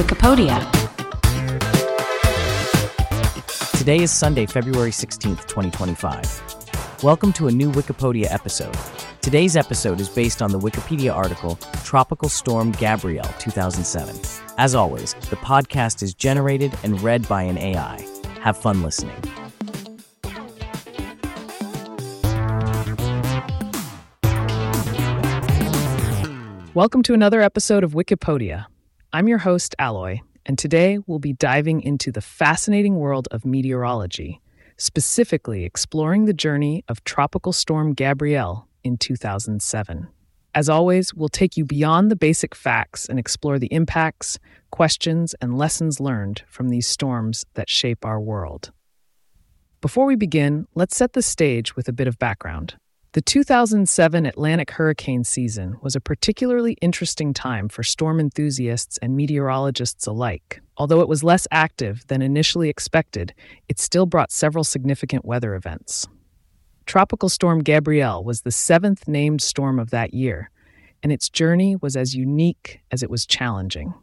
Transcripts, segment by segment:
Wikipedia. Today is Sunday, February 16th, 2025. Welcome to a new Wikipedia episode. Today's episode is based on the Wikipedia article, Tropical Storm Gabrielle 2007. As always, the podcast is generated and read by an AI. Have fun listening. Welcome to another episode of Wikipedia. I'm your host, Alloy, and today we'll be diving into the fascinating world of meteorology, specifically exploring the journey of Tropical Storm Gabrielle in 2007. As always, we'll take you beyond the basic facts and explore the impacts, questions, and lessons learned from these storms that shape our world. Before we begin, let's set the stage with a bit of background. The 2007 Atlantic hurricane season was a particularly interesting time for storm enthusiasts and meteorologists alike. Although it was less active than initially expected, it still brought several significant weather events. Tropical Storm Gabrielle was the seventh named storm of that year, and its journey was as unique as it was challenging.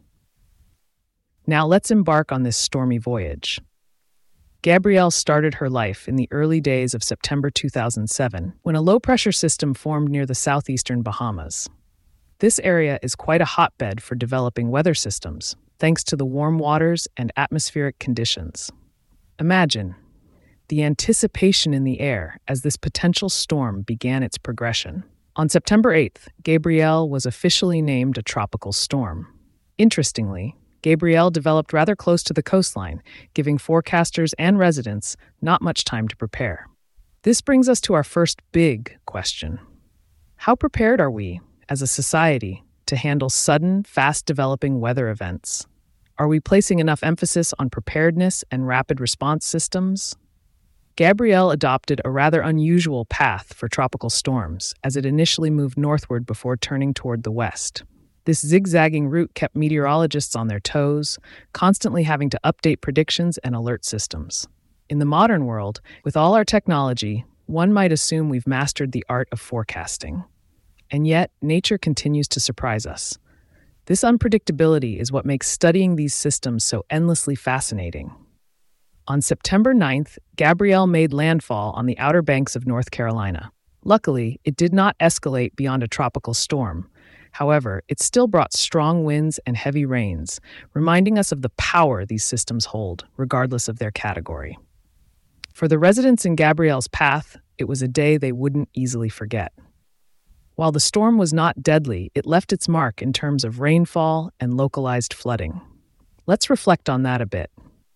Now let's embark on this stormy voyage. Gabrielle started her life in the early days of September 2007, when a low-pressure system formed near the southeastern Bahamas. This area is quite a hotbed for developing weather systems, thanks to the warm waters and atmospheric conditions. Imagine the anticipation in the air as this potential storm began its progression. On September 8th, Gabrielle was officially named a tropical storm. Interestingly, Gabrielle developed rather close to the coastline, giving forecasters and residents not much time to prepare. This brings us to our first big question. How prepared are we, as a society, to handle sudden, fast-developing weather events? Are we placing enough emphasis on preparedness and rapid response systems? Gabrielle adopted a rather unusual path for tropical storms, as it initially moved northward before turning toward the west. This zigzagging route kept meteorologists on their toes, constantly having to update predictions and alert systems. In the modern world, with all our technology, one might assume we've mastered the art of forecasting. And yet, nature continues to surprise us. This unpredictability is what makes studying these systems so endlessly fascinating. On September 9th, Gabrielle made landfall on the Outer Banks of North Carolina. Luckily, it did not escalate beyond a tropical storm. However, it still brought strong winds and heavy rains, reminding us of the power these systems hold, regardless of their category. For the residents in Gabrielle's path, it was a day they wouldn't easily forget. While the storm was not deadly, it left its mark in terms of rainfall and localized flooding. Let's reflect on that a bit.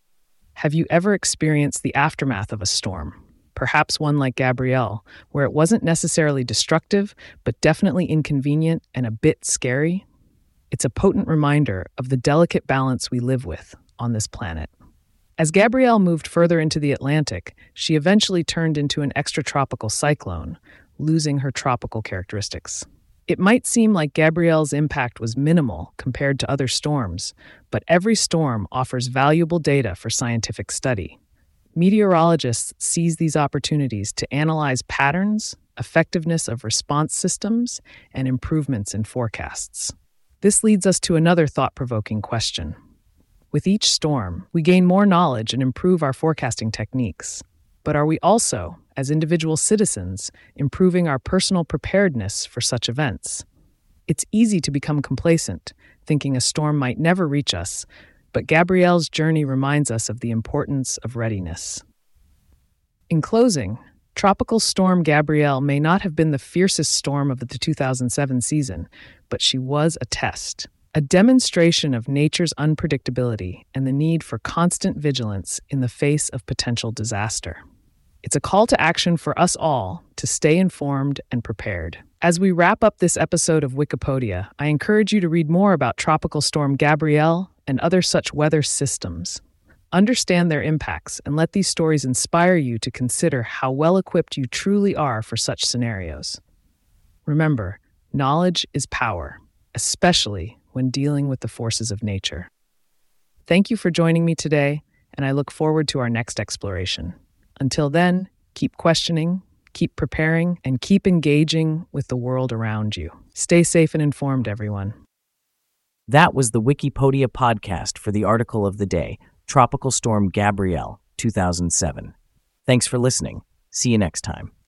Have you ever experienced the aftermath of a storm? Perhaps one like Gabrielle, where it wasn't necessarily destructive, but definitely inconvenient and a bit scary? It's a potent reminder of the delicate balance we live with on this planet. As Gabrielle moved further into the Atlantic, she eventually turned into an extratropical cyclone, losing her tropical characteristics. It might seem like Gabrielle's impact was minimal compared to other storms, but every storm offers valuable data for scientific study. Meteorologists seize these opportunities to analyze patterns, effectiveness of response systems, and improvements in forecasts. This leads us to another thought-provoking question. With each storm, we gain more knowledge and improve our forecasting techniques. But are we also, as individual citizens, improving our personal preparedness for such events? It's easy to become complacent, thinking a storm might never reach us, but Gabrielle's journey reminds us of the importance of readiness. In closing, Tropical Storm Gabrielle may not have been the fiercest storm of the 2007 season, but she was a test, a demonstration of nature's unpredictability and the need for constant vigilance in the face of potential disaster. It's a call to action for us all to stay informed and prepared. As we wrap up this episode of Wikipedia, I encourage you to read more about Tropical Storm Gabrielle and other such weather systems. Understand their impacts and let these stories inspire you to consider how well-equipped you truly are for such scenarios. Remember, knowledge is power, especially when dealing with the forces of nature. Thank you for joining me today, and I look forward to our next exploration. Until then, keep questioning, keep preparing, and keep engaging with the world around you. Stay safe and informed, everyone. That was the Wikipedia podcast for the article of the day, Tropical Storm Gabrielle, 2007. Thanks for listening. See you next time.